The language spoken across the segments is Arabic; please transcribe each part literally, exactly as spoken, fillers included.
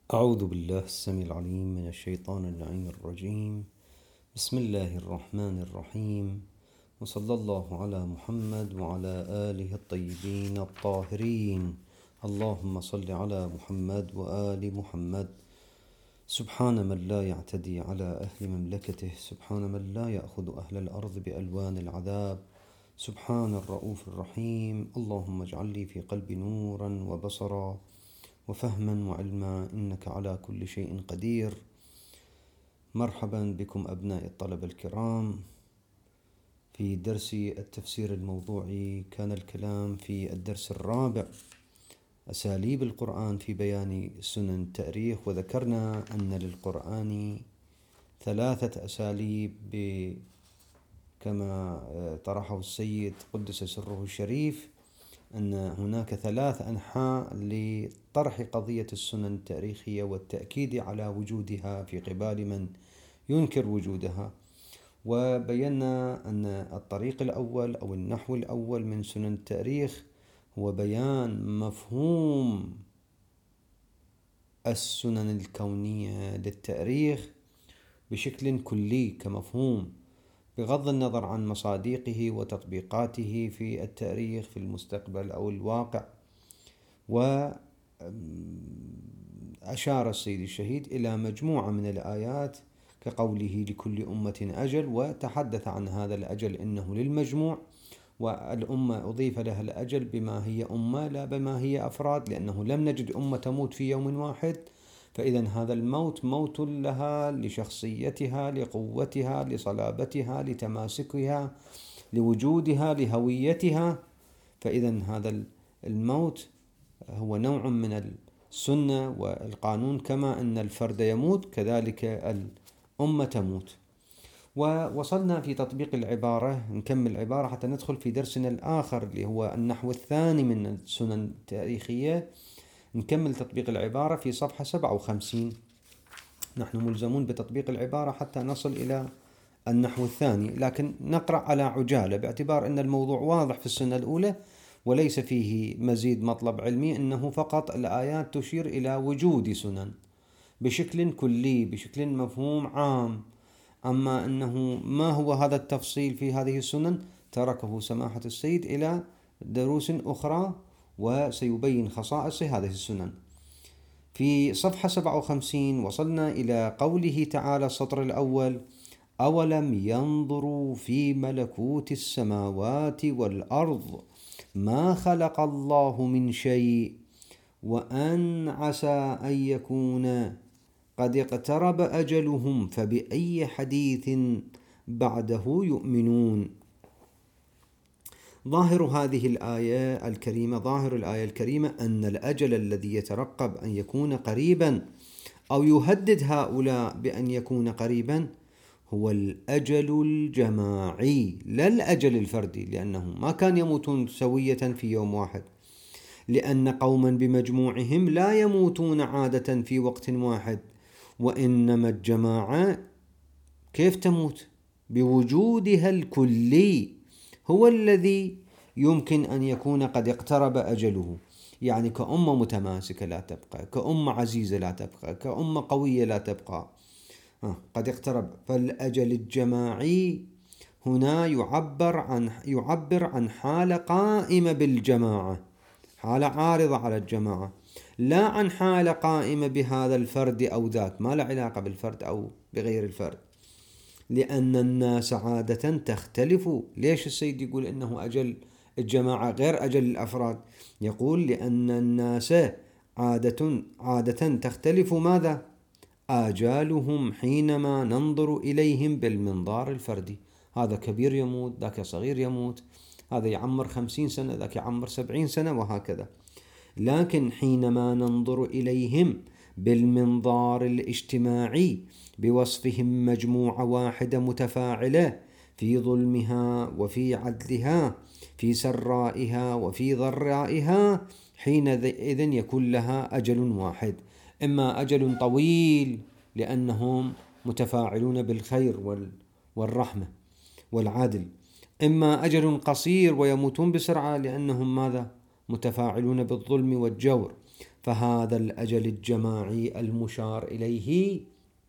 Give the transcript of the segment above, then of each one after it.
أعوذ بالله السميع العليم من الشيطان اللعين الرجيم. بسم الله الرحمن الرحيم، وصلى الله على محمد وعلى آله الطيبين الطاهرين. اللهم صل على محمد وآل محمد. سبحان من لا يعتدي على أهل مملكته، سبحان من لا يأخذ أهل الأرض بألوان العذاب، سبحان الرؤوف الرحيم. اللهم اجعل لي في قلبي نورا وبصرا وفهما وعلما، إنك على كل شيء قدير. مرحبا بكم أبناء الطلبة الكرام. في درس التفسير الموضوعي كان الكلام في الدرس الرابع أساليب القرآن في بيان سنن التأريخ، وذكرنا أن للقرآن ثلاثة أساليب كما طرحه السيد قدس سره الشريف، أن هناك ثلاث أنحاء لطرح قضية السنن التاريخية والتأكيد على وجودها في قبال من ينكر وجودها. وبينا أن الطريق الأول أو النحو الأول من سنن التاريخ هو بيان مفهوم السنن الكونية للتاريخ بشكل كلي كمفهوم، بغض النظر عن مصادقه وتطبيقاته في التاريخ في المستقبل أو الواقع. وأشار السيد الشهيد إلى مجموعة من الآيات كقوله لكل أمة أجل، وتحدث عن هذا الأجل إنه للمجموع، والأمة أضيف لها الأجل بما هي أمة لا بما هي أفراد، لأنه لم نجد أمة تموت في يوم واحد، فإذا هذا الموت موت لها لشخصيتها لقوتها لصلابتها لتماسكها لوجودها لهويتها. فإذا هذا الموت هو نوع من السنة والقانون، كما أن الفرد يموت كذلك الأمة تموت. ووصلنا في تطبيق العبارة، نكمل العبارة حتى ندخل في درسنا الآخر اللي هو النحو الثاني من السنن التاريخية. نكمل تطبيق العبارة في صفحة سبعة وخمسين. نحن ملزمون بتطبيق العبارة حتى نصل إلى النحو الثاني، لكن نقرأ على عجالة باعتبار أن الموضوع واضح في السنة الأولى وليس فيه مزيد مطلب علمي، أنه فقط الآيات تشير إلى وجود سنن بشكل كلي بشكل مفهوم عام. أما أنه ما هو هذا التفصيل في هذه السنن تركه سماحة السيد إلى دروس أخرى، وسيبين خصائص هذه السنن. في صفحة سبعة وخمسين وصلنا إلى قوله تعالى السطر الأول: أولم ينظروا في ملكوت السماوات والأرض ما خلق الله من شيء وأن عسى أن يكون قد اقترب أجلهم فبأي حديث بعده يؤمنون. ظاهر هذه الآية الكريمة ظاهر الآية الكريمة أن الأجل الذي يترقب أن يكون قريبا أو يهدد هؤلاء بأن يكون قريبا هو الأجل الجماعي لا الأجل الفردي، لأنهم ما كان يموتون سوية في يوم واحد، لأن قوما بمجموعهم لا يموتون عادة في وقت واحد، وإنما الجماعة كيف تموت؟ بوجودها الكلي هو الذي يمكن أن يكون قد اقترب أجله، يعني كأمة متماسكة لا تبقى، كأمة عزيزة لا تبقى، كأمة قوية لا تبقى، آه قد اقترب. فالأجل الجماعي هنا يعبر عن يعبر عن حالة قائمة بالجماعة، حالة عارضة على الجماعة، لا عن حالة قائمة بهذا الفرد أو ذاك، ما له علاقة بالفرد أو بغير الفرد، لأن الناس عادة تختلف. ليش السيد يقول إنه أجل الجماعة غير أجل الأفراد؟ يقول لأن الناس عادة عادة تختلف ماذا؟ آجالهم حينما ننظر إليهم بالمنظار الفردي. هذا كبير يموت، ذاك صغير يموت، هذا يعمر خمسين سنة، ذاك يعمر سبعين سنة، وهكذا. لكن حينما ننظر إليهم بالمنظار الاجتماعي بوصفهم مجموعة واحدة متفاعلة في ظلمها وفي عدلها في سرائها وفي ضرائها، حينئذ يكون لها أجل واحد، إما أجل طويل لأنهم متفاعلون بالخير والرحمة والعدل، إما أجل قصير ويموتون بسرعة لأنهم ماذا؟ متفاعلون بالظلم والجور. فهذا الأجل الجماعي المشار إليه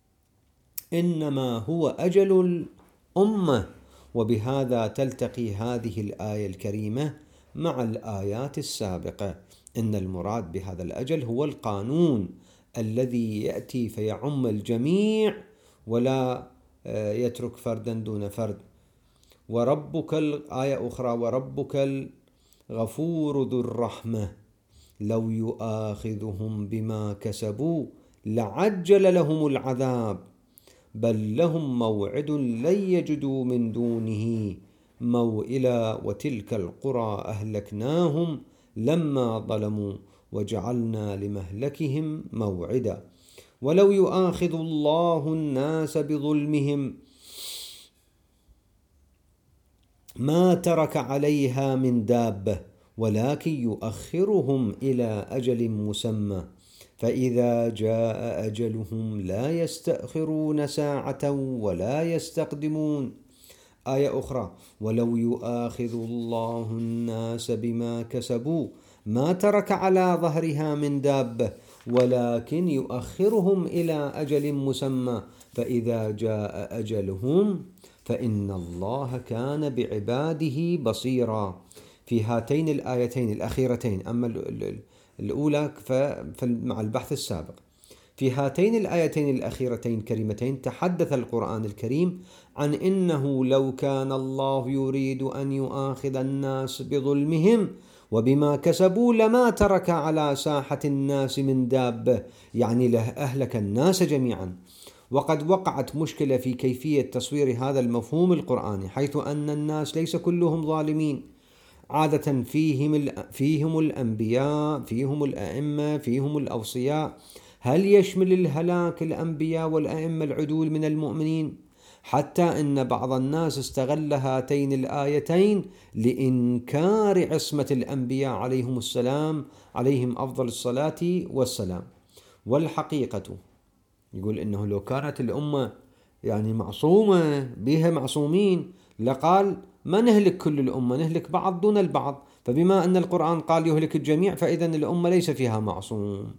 إنما هو أجل الأمة، وبهذا تلتقي هذه الآية الكريمة مع الآيات السابقة. إن المراد بهذا الأجل هو القانون الذي يأتي فيعم الجميع ولا يترك فردا دون فرد. وربك الآية أخرى وربك الغفور ذو الرحمة لو يؤاخذهم بما كسبوا لعجل لهم العذاب بل لهم موعد لن يجدوا من دونه موئلا وتلك القرى أهلكناهم لما ظلموا وجعلنا لمهلكهم موعدا. ولو يؤاخذ الله الناس بظلمهم ما ترك عليها من دابة ولكن يؤخرهم إلى أجل مسمى فإذا جاء أجلهم لا يستأخرون ساعة ولا يستقدمون. آية أخرى ولو يؤاخذ الله الناس بما كسبوا ما ترك على ظهرها من دابة ولكن يؤخرهم إلى أجل مسمى فإذا جاء أجلهم فإن الله كان بعباده بصيرا. في هاتين الآيتين الأخيرتين، أما الأولى مع البحث السابق، في هاتين الآيتين الأخيرتين الكريمتين تحدث القرآن الكريم عن إنه لو كان الله يريد أن يؤاخذ الناس بظلمهم وبما كسبوا لما ترك على ساحة الناس من دابة، يعني له أهلك الناس جميعا. وقد وقعت مشكلة في كيفية تصوير هذا المفهوم القرآني، حيث أن الناس ليس كلهم ظالمين، عادة فيهم فيهم الأنبياء، فيهم الأئمة، فيهم الأوصياء. هل يشمل الهلاك الأنبياء والأئمة العدول من المؤمنين؟ حتى أن بعض الناس استغل هاتين الآيتين لإنكار عصمة الأنبياء عليهم السلام، عليهم أفضل الصلاة والسلام. والحقيقة يقول إنه لو كانت الأمة يعني معصومة بها معصومين لقال ما نهلك كل الأمة، نهلك بعض دون البعض، فبما أن القرآن قال يهلك الجميع فإذن الأمة ليس فيها معصوم.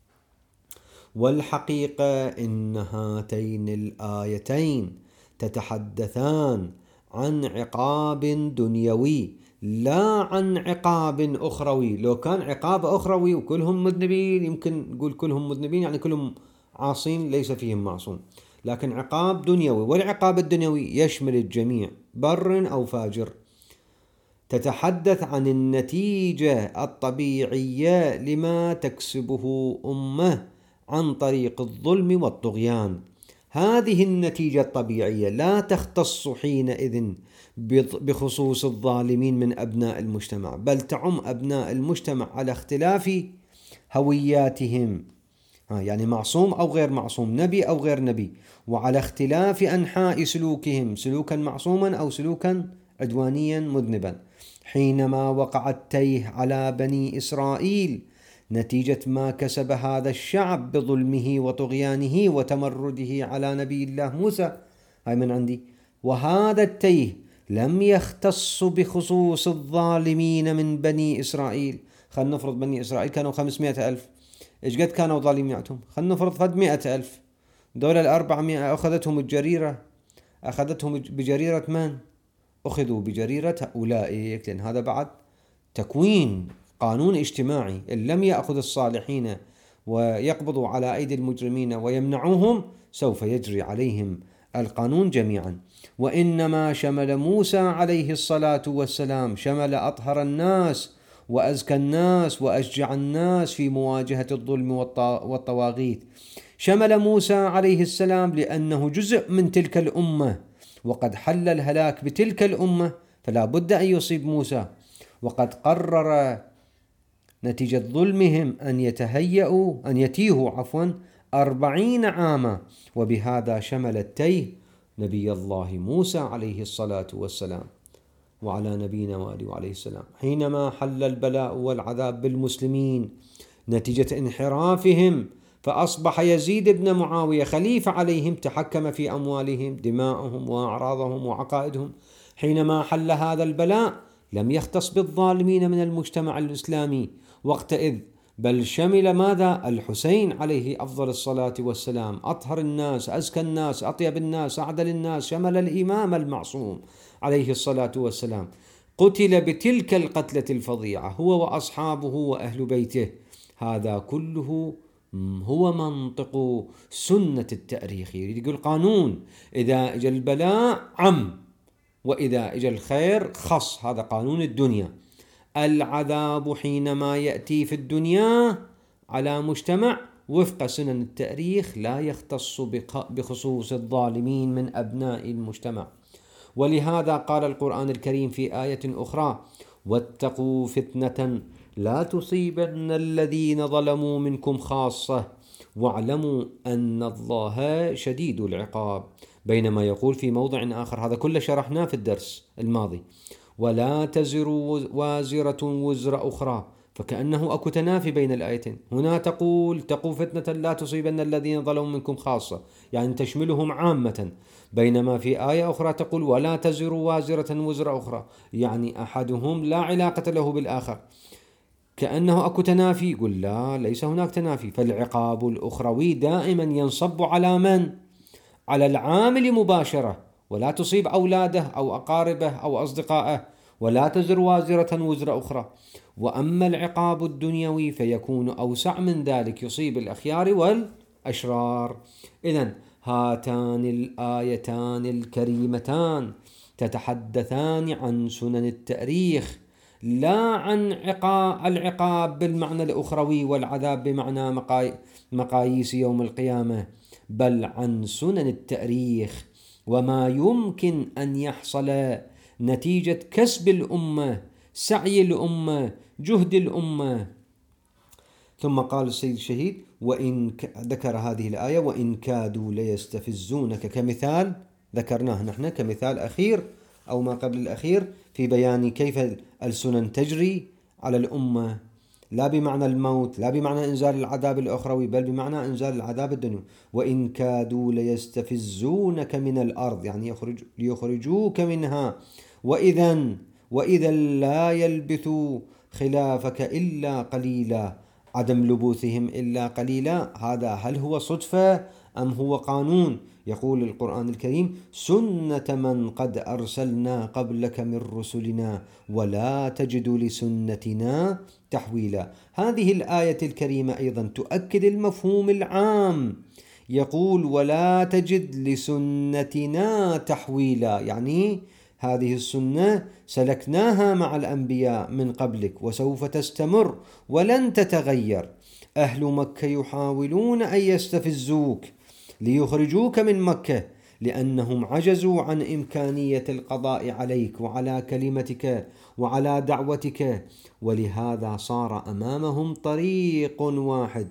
والحقيقة إن هاتين الآيتين تتحدثان عن عقاب دنيوي لا عن عقاب أخروي. لو كان عقاب أخروي وكلهم مذنبين يمكن نقول كلهم مذنبين يعني كلهم عاصين ليس فيهم معصوم، لكن عقاب دنيوي، والعقاب الدنيوي يشمل الجميع بر أو فاجر. تتحدث عن النتيجة الطبيعية لما تكسبه أمة عن طريق الظلم والطغيان. هذه النتيجة الطبيعية لا تختص حينئذ بخصوص الظالمين من أبناء المجتمع، بل تعم أبناء المجتمع على اختلاف هوياتهم، يعني معصوم أو غير معصوم، نبي أو غير نبي، وعلى اختلاف أنحاء سلوكهم، سلوكا معصوما أو سلوكا عدوانيا مذنبا. حينما وقع التيه على بني إسرائيل نتيجة ما كسب هذا الشعب بظلمه وطغيانه وتمرده على نبي الله موسى، هاي من عندي، وهذا التيه لم يختص بخصوص الظالمين من بني إسرائيل. خلنا نفرض بني إسرائيل كانوا خمسمائة ألف، إيش قد كانوا ظالمينهم؟ خلنا نفرض قد مئة ألف، دولة الأربعمائة أخذتهم الجريرة، أخذتهم بجريرة من؟ أخذوا بجريرة أولئك، لأن هذا بعد تكوين قانون اجتماعي. إن لم يأخذ الصالحين ويقبضوا على أيدي المجرمين ويمنعوهم سوف يجري عليهم القانون جميعا. وإنما شمل موسى عليه الصلاة والسلام، شمل أطهر الناس وأزكى الناس وأشجع الناس في مواجهة الظلم والطواغيت. شمل موسى عليه السلام لأنه جزء من تلك الأمة، وقد حل الهلاك بتلك الأمة فلا بد أن يصيب موسى. وقد قرر نتيجة ظلمهم أن يتهيئوا أن يتيهوا عفوا أربعين عاما، وبهذا شمل التيه نبي الله موسى عليه الصلاة والسلام وعلى نبينا وآله عليه السلام. حينما حل البلاء والعذاب بالمسلمين نتيجة انحرافهم فأصبح يزيد بن معاوية خليفة عليهم، تحكم في أموالهم، دماءهم وأعراضهم وعقائدهم. حينما حل هذا البلاء لم يختص بالظالمين من المجتمع الإسلامي، وقتئذ بل شمل ماذا؟ الحسين عليه أفضل الصلاة والسلام، أطهر الناس، أزكى الناس، أطيب الناس، أعدل الناس، شمل الإمام المعصوم عليه الصلاة والسلام، قتل بتلك القتلة الفظيعة هو وأصحابه وأهل بيته. هذا كله هو منطق سنة التأريخ. يريد يقول قانون، إذا إجا البلاء عم، وإذا إجا الخير خص. هذا قانون الدنيا. العذاب حينما يأتي في الدنيا على مجتمع وفق سنن التأريخ لا يختص بخصوص الظالمين من أبناء المجتمع. ولهذا قال القرآن الكريم في آية أخرى: واتقوا فتنة لا تصيبن الذين ظلموا منكم خاصة واعلموا أن الله شديد العقاب. بينما يقول في موضع آخر، هذا كله شرحناه في الدرس الماضي: ولا تزر وازرة وزر أخرى، فكأنه أكو تنافي بين الآيتين. هنا تقول تقوا فتنة لا تصيبن الذين ظلموا منكم خاصة، يعني تشملهم عامة، بينما في آية أخرى تقول ولا تزر وازرة وزر أخرى، يعني أحدهم لا علاقة له بالآخر، كأنه أكو تنافي. يقول لا، ليس هناك تنافي، فالعقاب الأخروي دائما ينصب على من؟ على العامل مباشرة، ولا تصيب أولاده أو أقاربه أو أصدقائه. ولا تزر وازرة وزر أخرى. وأما العقاب الدنيوي فيكون أوسع من ذلك، يصيب الأخيار والأشرار. إذن هاتان الآيتان الكريمتان تتحدثان عن سنن التأريخ، لا عن العقاب بالمعنى الأخروي والعذاب بمعنى مقاييس يوم القيامة، بل عن سنن التأريخ وما يمكن أن يحصل نتيجة كسب الأمة، سعي الأمة، جهد الأمة. ثم قال السيد الشهيد: وإن ذكر هذه الآية: وإن كادوا ليستفزونك، كمثال ذكرناه نحن كمثال أخير أو ما قبل الأخير في بيان كيف السنن تجري على الأمة، لا بمعنى الموت، لا بمعنى إنزال العذاب الأخروي، بل بمعنى إنزال العذاب الدنيوي. وإن كادوا ليستفزونك من الأرض، يعني يخرج ليخرجوك منها، وإذا وإذا لا يلبثوا خلافك إلا قليلا. عدم لبوثهم إلا قليلا، هذا هل هو صدفة أم هو قانون؟ يقول القرآن الكريم: سنة من قد أرسلنا قبلك من رسلنا ولا تجد لسنتنا تحويلا. هذه الآية الكريمة أيضا تؤكد المفهوم العام. يقول: ولا تجد لسنتنا تحويلا، يعني هذه السنة سلكناها مع الأنبياء من قبلك وسوف تستمر ولن تتغير. أهل مكة يحاولون أن يستفزوك ليخرجوك من مكة، لأنهم عجزوا عن إمكانية القضاء عليك وعلى كلمتك وعلى دعوتك، ولهذا صار أمامهم طريق واحد،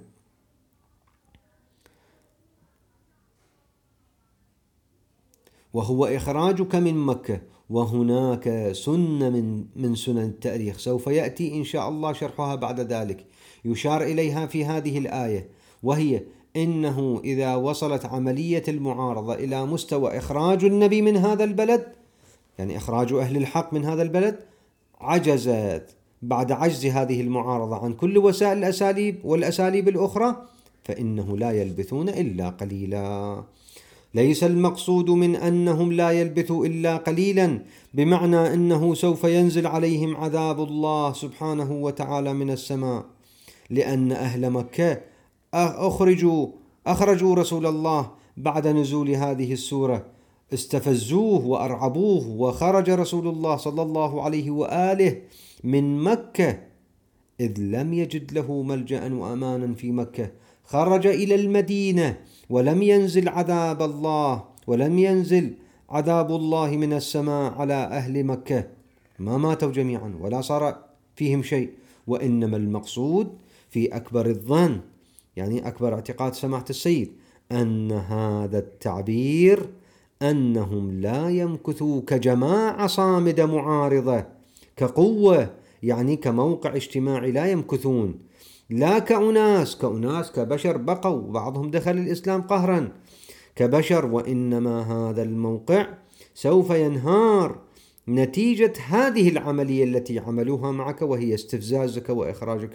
وهو إخراجك من مكة. وهناك سنة من من سنن التاريخ سوف يأتي إن شاء الله شرحها بعد ذلك، يشار إليها في هذه الآية، وهي إنه إذا وصلت عملية المعارضة إلى مستوى إخراج النبي من هذا البلد، يعني إخراج أهل الحق من هذا البلد، عجزت بعد عجز هذه المعارضة عن كل وسائل الأساليب والأساليب الأخرى، فإنه لا يلبثون إلا قليلا. ليس المقصود من أنهم لا يلبثوا إلا قليلا بمعنى أنه سوف ينزل عليهم عذاب الله سبحانه وتعالى من السماء، لأن أهل مكة أخرجوا أخرجوا رسول الله بعد نزول هذه السورة، استفزوه وأرعبوه، وخرج رسول الله صلى الله عليه وآله من مكة إذ لم يجد له ملجأ وأمانا في مكة، خرج إلى المدينة ولم ينزل عذاب الله ولم ينزل عذاب الله من السماء على أهل مكة، ما ماتوا جميعا ولا صار فيهم شيء. وإنما المقصود في أكبر الظن، يعني أكبر اعتقاد سماحة السيد، أن هذا التعبير أنهم لا يمكثوا كجماعة صامدة معارضة كقوة، يعني كموقع اجتماعي لا يمكثون، لا كأناس كأناس كبشر بقوا بعضهم دخل الإسلام قهرا كبشر، وإنما هذا الموقع سوف ينهار نتيجة هذه العملية التي عملوها معك، وهي استفزازك وإخراجك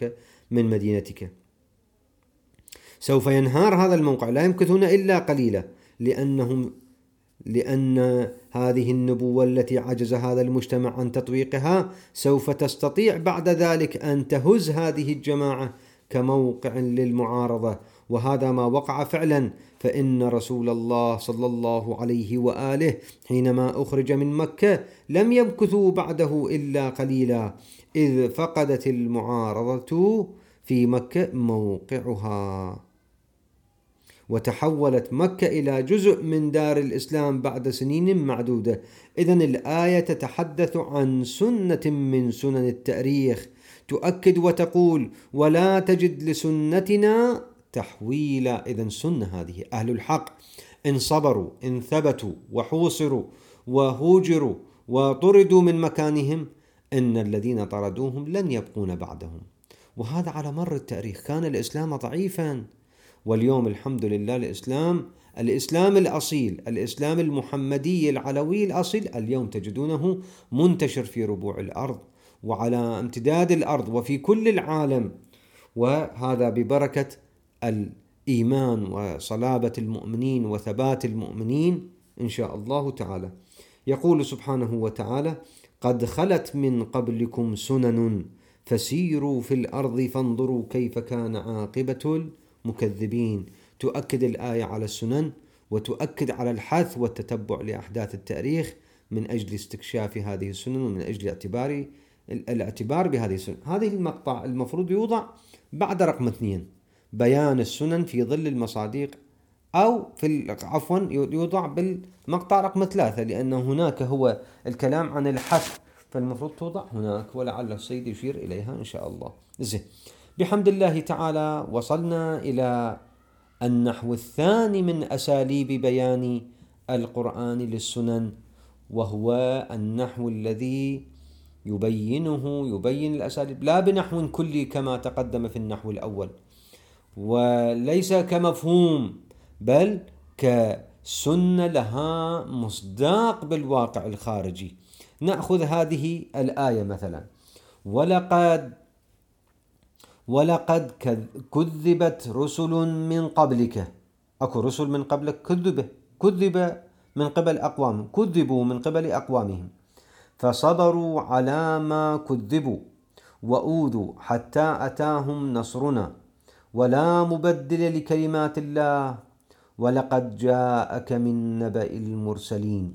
من مدينتك. سوف ينهار هذا الموقع، لا يمكثون إلا قليلا، لأنهم لأن هذه النبوة التي عجز هذا المجتمع عن تطبيقها سوف تستطيع بعد ذلك أن تهز هذه الجماعة كموقع للمعارضة، وهذا ما وقع فعلا. فإن رسول الله صلى الله عليه وآله حينما أخرج من مكة لم يمكثوا بعده إلا قليلا، إذ فقدت المعارضة في مكة موقعها، وتحولت مكة إلى جزء من دار الإسلام بعد سنين معدودة. إذن الآية تتحدث عن سنة من سنن التاريخ، تؤكد وتقول: ولا تجد لسنتنا تحويلا. إذن سنة هذه. أهل الحق إن صبروا، إن ثبتوا وحوصروا وهوجروا وطردوا من مكانهم، إن الذين طردوهم لن يبقون بعدهم. وهذا على مر التاريخ. كان الإسلام ضعيفا، واليوم الحمد لله الإسلام الإسلام الأصيل، الإسلام المحمدي العلوي الأصيل، اليوم تجدونه منتشر في ربوع الأرض وعلى امتداد الأرض وفي كل العالم، وهذا ببركة الإيمان وصلابة المؤمنين وثبات المؤمنين إن شاء الله تعالى. يقول سبحانه وتعالى: قد خلت من قبلكم سنن فسيروا في الأرض فانظروا كيف كان عاقبة المكذبين. تؤكد الآية على السنن، وتؤكد على الحث والتتبع لأحداث التاريخ من أجل استكشاف هذه السنن ومن أجل اعتبار الاعتبار بهذه السنن. هذه المقطع المفروض يوضع بعد رقم اثنين، بيان السنن في ظل المصادق، أو في عفوا يوضع بالمقطع رقم ثلاثة، لأن هناك هو الكلام عن الحث، فالمفروض توضع هناك، ولعل السيد يشير إليها إن شاء الله. زين، بحمد الله تعالى وصلنا إلى النحو الثاني من أساليب بيان القرآن للسنن، وهو النحو الذي يبينه يبين الأساليب لا بنحو كلي كما تقدم في النحو الأول، وليس كمفهوم، بل كسنة لها مصداق بالواقع الخارجي. نأخذ هذه الآية مثلا: ولقد ولقد كذبت رسل من قبلك. أكو رسل من قبلك كذب كذب من قبل أقوام كذبوا من قبل أقوامهم، فصبروا على ما كذبوا وأوذوا حتى أتاهم نصرنا ولا مبدل لكلمات الله ولقد جاءك من نبأ المرسلين.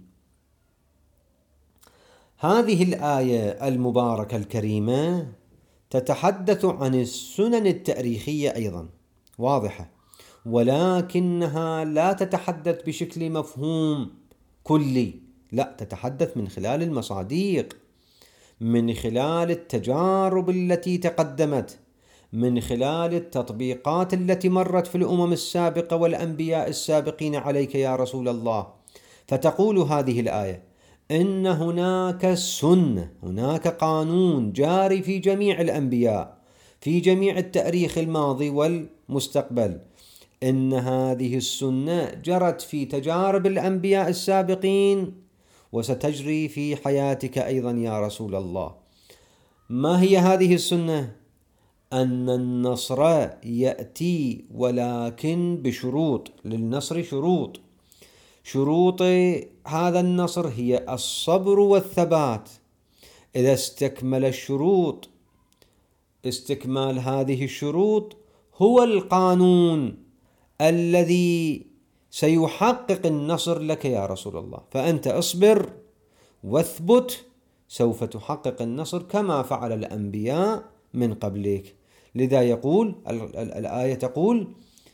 هذه الآية المباركة الكريمة تتحدث عن السنن التاريخية أيضا، واضحة، ولكنها لا تتحدث بشكل مفهوم كلي، لا، تتحدث من خلال المصادق، من خلال التجارب التي تقدمت، من خلال التطبيقات التي مرت في الأمم السابقة والأنبياء السابقين عليك يا رسول الله. فتقول هذه الآية إن هناك سنة، هناك قانون جاري في جميع الأنبياء في جميع التاريخ الماضي والمستقبل، إن هذه السنة جرت في تجارب الأنبياء السابقين وستجري في حياتك أيضا يا رسول الله. ما هي هذه السنة؟ أن النصر يأتي ولكن بشروط، للنصر شروط. شروط هذا النصر هي الصبر والثبات. إذا استكمل الشروط، استكمال هذه الشروط هو القانون الذي سيحقق النصر لك يا رسول الله. فأنت اصبر واثبت، سوف تحقق النصر كما فعل الأنبياء من قبلك. لذا يقول الآية تقول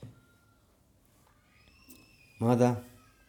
ماذا؟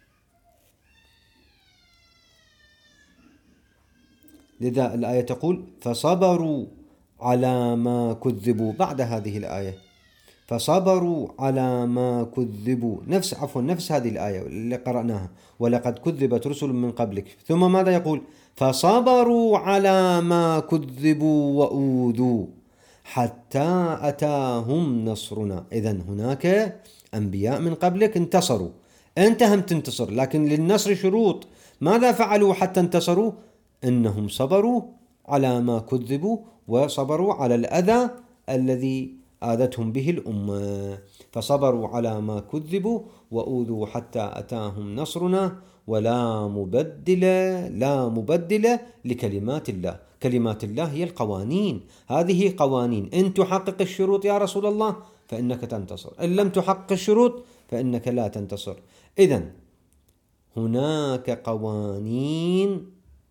لذا الآية تقول فصبروا على ما كذبوا. بعد هذه الآية فصبروا على ما كذبوا، نفس عفوا نفس هذه الآية اللي قرأناها: ولقد كذبت رسل من قبلك. ثم ماذا يقول؟ فصبروا على ما كذبوا وأوذوا حتى أتاهم نصرنا. إذن هناك أنبياء من قبلك انتصروا، أنت هم تنتصر، لكن للنصر شروط. ماذا فعلوا حتى انتصروا؟ إنهم صبروا على ما كذبوا وصبروا على الأذى الذي آذتهم به الأمة، فصبروا على ما كذبوا وأوذوا حتى أتاهم نصرنا ولا مبدل لا مبدل لكلمات الله. كلمات الله هي القوانين، هذه قوانين، إن تحقق الشروط يا رسول الله فإنك تنتصر، إن لم تحقق الشروط فإنك لا تنتصر. إذن هناك قوانين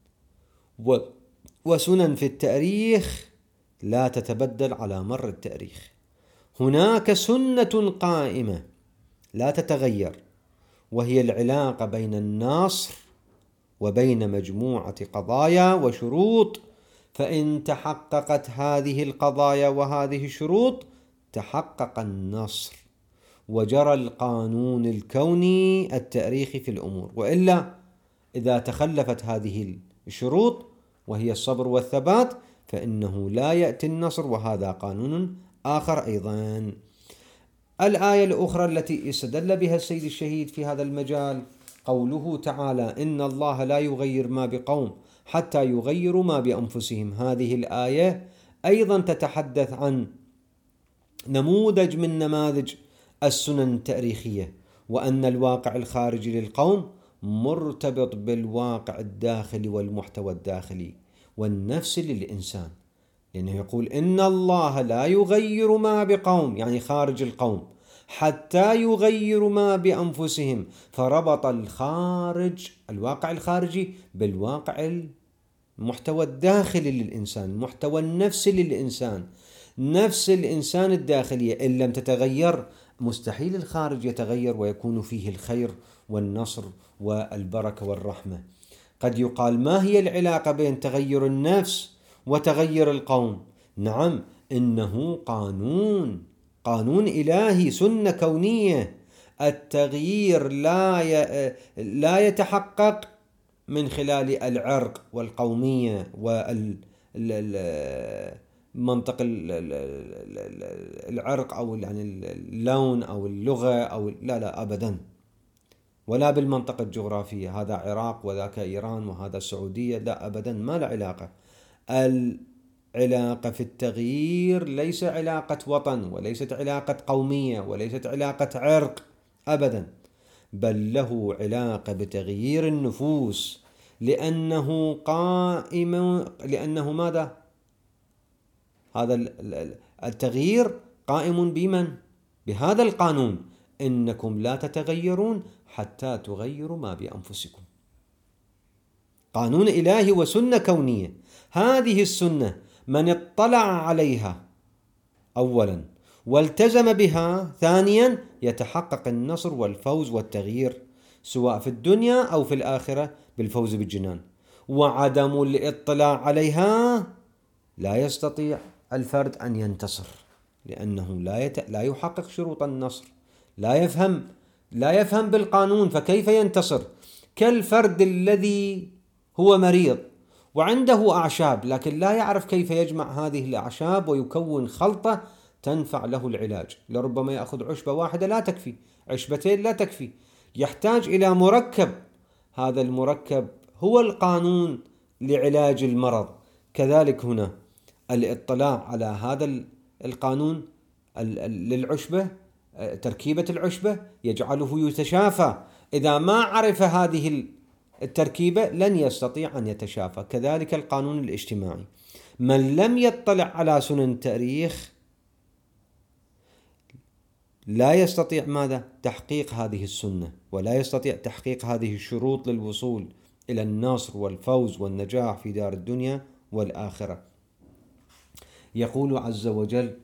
وسنن في التاريخ لا تتبدل على مر التاريخ. هناك سنة قائمة لا تتغير، وهي العلاقة بين النصر وبين مجموعة قضايا وشروط، فإن تحققت هذه القضايا وهذه الشروط تحقق النصر وجرى القانون الكوني التاريخي في الأمور، وإلا إذا تخلفت هذه الشروط وهي الصبر والثبات فإنه لا يأتي النصر، وهذا قانون آخر أيضا. الآية الأخرى التي استدل بها السيد الشهيد في هذا المجال قوله تعالى إن الله لا يغير ما بقوم حتى يغيروا ما بأنفسهم. هذه الآية أيضا تتحدث عن نموذج من نماذج السنن التاريخية، وأن الواقع الخارجي للقوم مرتبط بالواقع الداخلي والمحتوى الداخلي والنفسي للإنسان، لأنه يقول إن الله لا يغير ما بقوم يعني خارج القوم حتى يغيروا ما بأنفسهم، فربط الخارج الواقع الخارجي بالواقع المحتوى الداخلي للإنسان، المحتوى النفسي للإنسان، نفس الإنسان الداخلية إن لم تتغير مستحيل الخارج يتغير ويكون فيه الخير والنصر والبركة والرحمة. قد يقال ما هي العلاقة بين تغير النفس وتغير القوم؟ نعم، إنه قانون قانون إلهي، سنة كونية. التغيير لا لا يتحقق من خلال العرق والقومية والمنطق العرق أو يعني اللون أو اللغة أو لا لا أبدا، ولا بالمنطقة الجغرافية، هذا عراق وذاك إيران وهذا السعودية، لا أبدا، ما له علاقة. العلاقة في التغيير ليس علاقة وطن وليست علاقة قومية وليست علاقة عرق أبدا، بل له علاقة بتغيير النفوس، لأنه قائم لأنه ماذا؟ هذا التغيير قائم بمن؟ بهذا القانون، إنكم لا تتغيرون حتى تغيروا ما بأنفسكم. قانون إلهي وسنة كونية. هذه السنة من اطلع عليها أولا والتزم بها ثانيا يتحقق النصر والفوز والتغيير، سواء في الدنيا أو في الآخرة بالفوز بالجنان. وعدم الاطلاع عليها لا يستطيع الفرد أن ينتصر، لأنه لا يت... لا يحقق شروط النصر، لا يفهم لا يفهم بالقانون، فكيف ينتصر؟ كالفرد الذي هو مريض وعنده أعشاب لكن لا يعرف كيف يجمع هذه الأعشاب ويكون خلطة تنفع له العلاج. لربما يأخذ عشبة واحدة لا تكفي، عشبتين لا تكفي، يحتاج إلى مركب. هذا المركب هو القانون لعلاج المرض. كذلك هنا الاطلاع على هذا القانون للعشبة، تركيبة العشبة يجعله يتشافى. إذا ما عرف هذه التركيبة لن يستطيع أن يتشافى. كذلك القانون الاجتماعي، من لم يطلع على سنن التاريخ لا يستطيع ماذا؟ تحقيق هذه السنة، ولا يستطيع تحقيق هذه الشروط للوصول إلى النصر والفوز والنجاح في دار الدنيا والآخرة. يقول عز وجل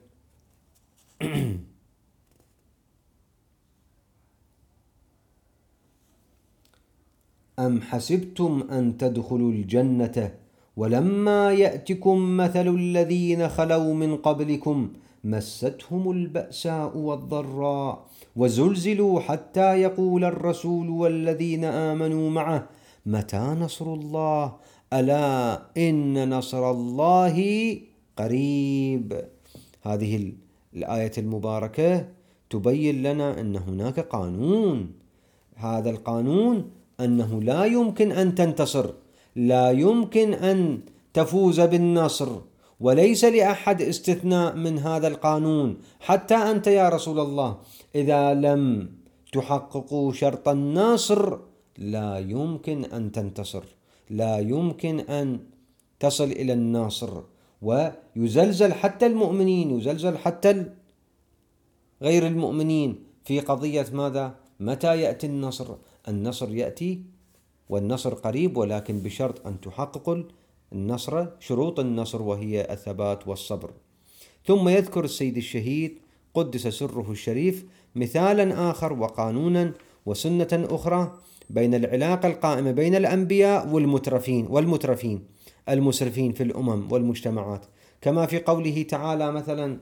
أم حسبتم أن تدخلوا الجنة ولما يأتكم مثل الذين خلوا من قبلكم مستهم البأساء والضراء وزلزلوا حتى يقول الرسول والذين آمنوا معه متى نصر الله ألا إن نصر الله قريب. هذه الآية المباركة تبين لنا أن هناك قانون، هذا القانون أنه لا يمكن أن تنتصر، لا يمكن أن تفوز بالنصر وليس لأحد استثناء من هذا القانون. حتى أنت يا رسول الله إذا لم تحققوا شرط النصر لا يمكن أن تنتصر، لا يمكن أن تصل إلى الناصر، ويزلزل حتى المؤمنين، يزلزل حتى غير المؤمنين في قضية ماذا؟ متى يأتي النصر؟ النصر يأتي والنصر قريب، ولكن بشرط أن تحققوا النصر، شروط النصر، وهي الثبات والصبر. ثم يذكر السيد الشهيد قدس سره الشريف مثالا آخر وقانونا وسنة أخرى بين العلاقة القائمة بين الأنبياء والمترفين والمترفين المسرفين في الأمم والمجتمعات، كما في قوله تعالى مثلا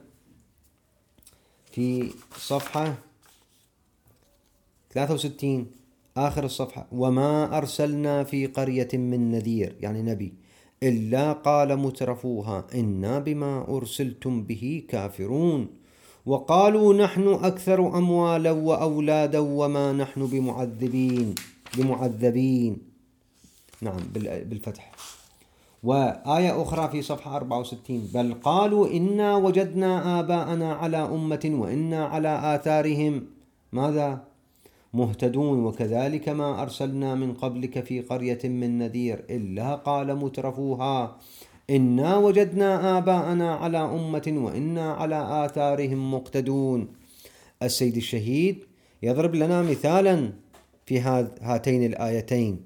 في صفحة ثلاثة وستين آخر الصفحة: وما أرسلنا في قرية من نذير، يعني نبي، إلا قال مترفوها إنا بما أرسلتم به كافرون وقالوا نحن أكثر أموالا وأولادا وما نحن بمعذبين بمعذبين نعم بالفتح. وآية أخرى في صفحة أربعة وستين: بل قالوا إنا وجدنا آباءنا على أمة وإنا على آثارهم ماذا؟ مهتدون وكذلك ما أرسلنا من قبلك في قرية من نذير إلا قال مترفوها إنا وجدنا آباءنا على أمة وإنا على آثارهم مقتدون. السيد الشهيد يضرب لنا مثالا في هاتين الآيتين،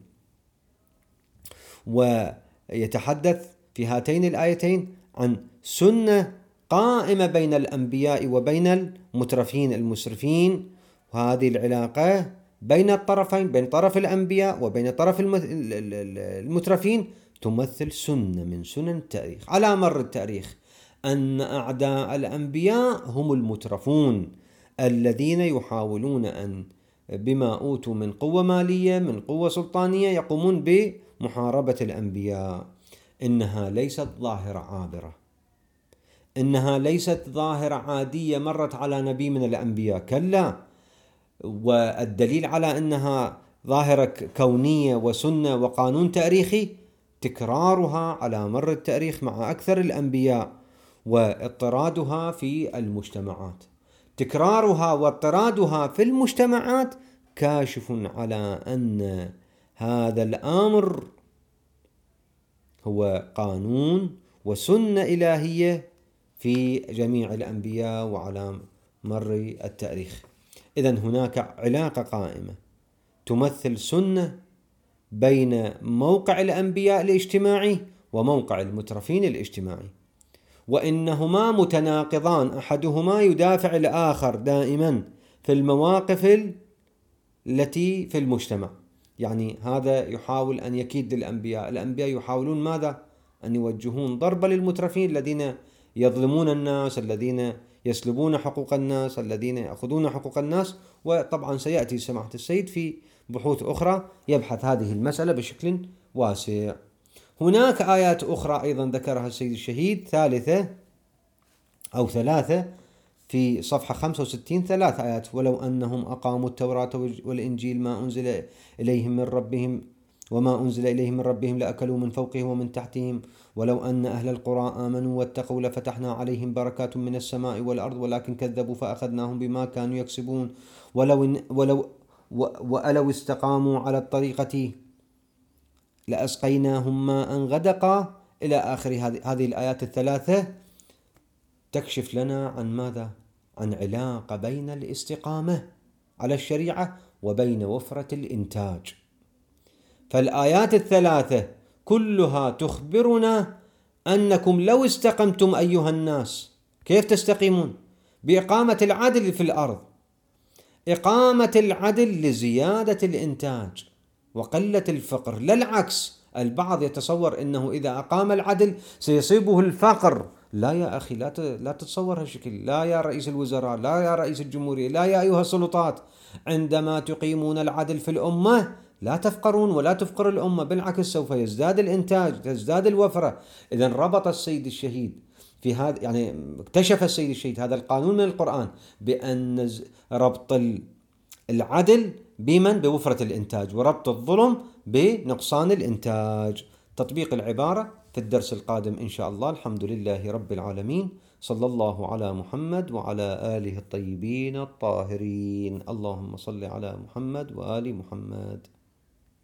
ويتحدث في هاتين الآيتين عن سنة قائمة بين الأنبياء وبين المترفين المسرفين، وهذه العلاقة بين الطرفين، بين طرف الأنبياء وبين طرف المترفين، تمثل سنة من سنن التاريخ على مر التاريخ، أن أعداء الأنبياء هم المترفون الذين يحاولون أن بما أوتوا من قوة مالية من قوة سلطانية يقومون بمحاربة الأنبياء. إنها ليست ظاهرة عابرة، إنها ليست ظاهرة عادية مرت على نبي من الأنبياء، كلا، والدليل على أنها ظاهرة كونية وسنة وقانون تاريخي تكرارها على مر التاريخ مع أكثر الأنبياء واضطرادها في المجتمعات. تكرارها واضطرادها في المجتمعات كاشف على أن هذا الأمر هو قانون وسنة إلهية في جميع الأنبياء وعلى مر التاريخ. إذن هناك علاقة قائمة تمثل سنة بين موقع الأنبياء الاجتماعي وموقع المترفين الاجتماعي، وإنهما متناقضان، أحدهما يدافع الآخر دائما في المواقف التي في المجتمع. يعني هذا يحاول أن يكيد للأنبياء، الأنبياء يحاولون ماذا؟ أن يوجهون ضربة للمترفين الذين يظلمون الناس، الذين يسلبون حقوق الناس، الذين يأخذون حقوق الناس. وطبعا سيأتي سماحة السيد في بحوث أخرى يبحث هذه المسألة بشكل واسع. هناك آيات أخرى أيضا ذكرها السيد الشهيد، ثالثة أو ثلاثة في صفحة خمسة وستين، ثلاث آيات: ولو أنهم أقاموا التوراة والإنجيل ما أنزل إليهم من ربهم وما أنزل إليهم من ربهم لأكلوا من فوقهم ومن تحتهم ولو أن أهل القرى آمنوا واتقوا لفتحنا عليهم بركات من السماء والأرض ولكن كذبوا فأخذناهم بما كانوا يكسبون ولو ولو ولو استقاموا على الطريقة لأسقيناهم ماء غدقا إلى آخر هذه الآيات الثلاثة. تكشف لنا عن ماذا؟ عن علاقة بين الاستقامة على الشريعة وبين وفرة الإنتاج. فالآيات الثلاثة كلها تخبرنا أنكم لو استقمتم أيها الناس، كيف تستقيمون؟ بإقامة العدل في الأرض، إقامة العدل لزيادة الإنتاج وقلة الفقر، لا العكس. البعض يتصور أنه إذا أقام العدل سيصيبه الفقر. لا يا أخي، لا لا تتصور هالشكل. لا يا رئيس الوزراء، لا يا رئيس الجمهورية، لا يا أيها السلطات، عندما تقيمون العدل في الأمة لا تفقرون ولا تفقر الأمة، بالعكس سوف يزداد الإنتاج، تزداد الوفرة. إذن ربط السيد الشهيد في هذا، يعني اكتشف السيد الشهيد هذا القانون من القرآن بأن ربط العدل بمن؟ بوفرة الإنتاج، وربط الظلم بنقصان الإنتاج. تطبيق العبارة في الدرس القادم إن شاء الله. الحمد لله رب العالمين، صلى الله على محمد وعلى آله الطيبين الطاهرين. اللهم صل على محمد وآل محمد.